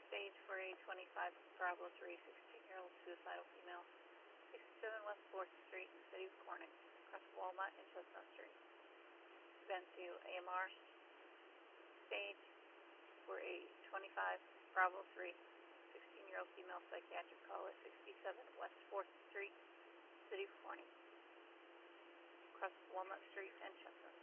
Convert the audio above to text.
Stage for a 25 Bravo 3, 16-year-old suicidal female. 67 West 4th Street in the city of Corning, across Walnut and Chestnut Street. Been to AMR. Stage for a 25 Bravo 3, 16-year-old female psychiatric call at 67 West 4th Street, city of Corning, across Walnut Street and Chestnut